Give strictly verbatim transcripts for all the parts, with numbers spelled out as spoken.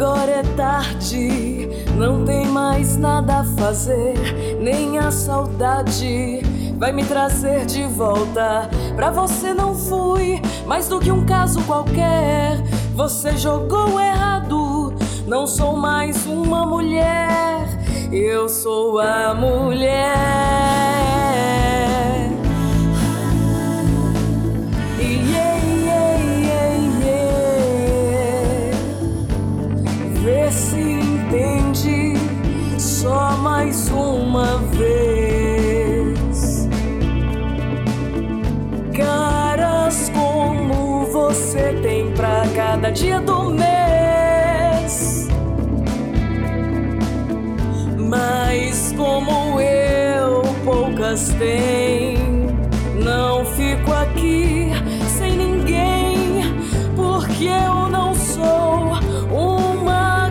Agora é tarde, não tem mais nada a fazer, nem a saudade vai me trazer de volta. Pra você não fui mais do que um caso qualquer. Você jogou errado, não sou mais uma mulher, eu sou a mulher. Yeah, yeah, yeah, yeah. Vê se entende só mais uma vez. Caras como você tem pra cada dia do mês, mas como eu poucas tem. Não fico aqui sem ninguém, porque eu não sou uma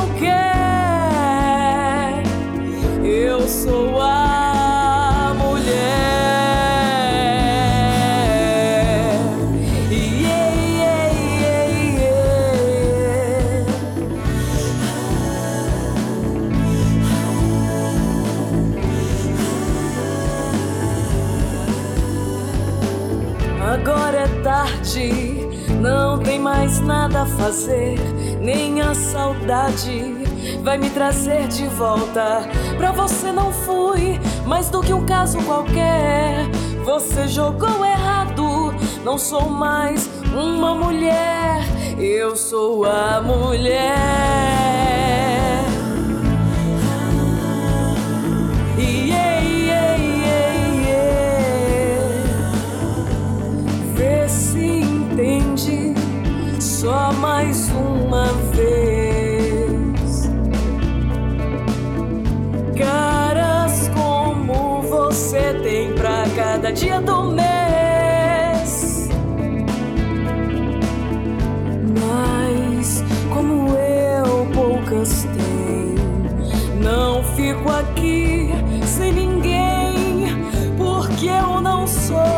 qualquer, eu sou a mulher. Yeah, yeah, yeah, yeah. Agora é tarde, não tem mais nada a fazer, nem a saudade vai me trazer de volta. Pra você não fui mais do que um caso qualquer. Você jogou errado, não sou mais uma mulher, eu sou a mulher. Yeah, yeah, yeah, yeah. Vê se entende só mais uma vez. Caras como você tem pra cada dia do mês, mas como eu poucas tenho. Não fico aqui sem ninguém, porque eu não sou